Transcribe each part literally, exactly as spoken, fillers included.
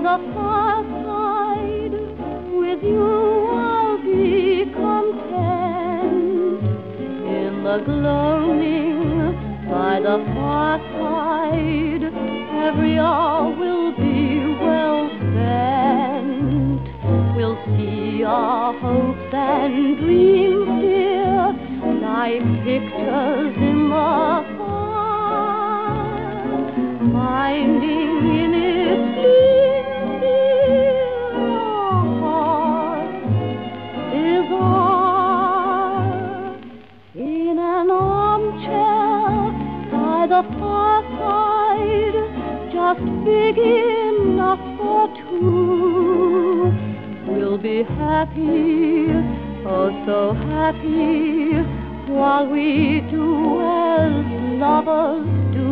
the fireside, with you I'll be content. In the gloaming by the fireside, every hour will be well spent. We'll see our hopes and dreams, dear, like pictures in the fire, finding in its gleams, dear, our heart is ours. In an armchair by the fireside, just big enough for two, we'll be happy, oh so happy, while we do as lovers do,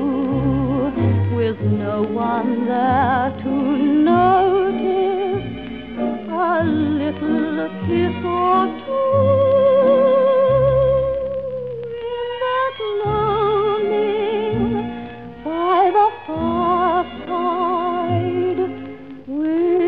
with no one there to notice a little kiss or two. In that gloaming by the fireside with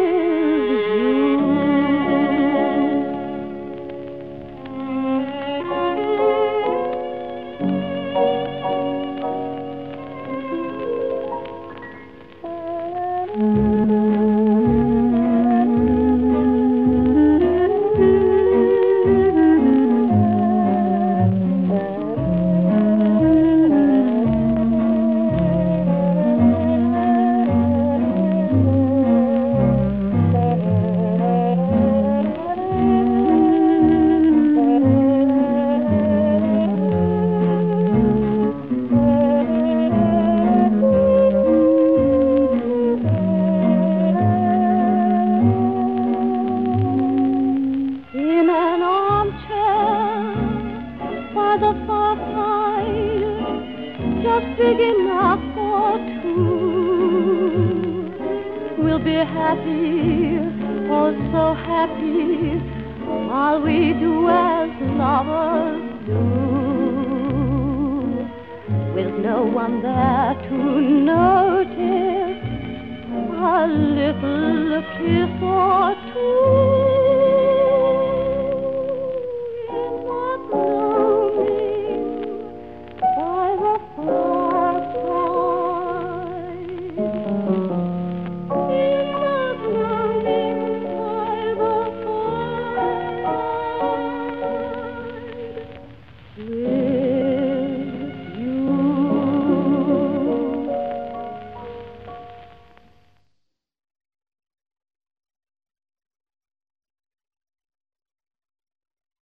the fireside, just big enough for two. We'll be happy, oh so happy, while we do as lovers do, with no one there to notice a little kiss or two.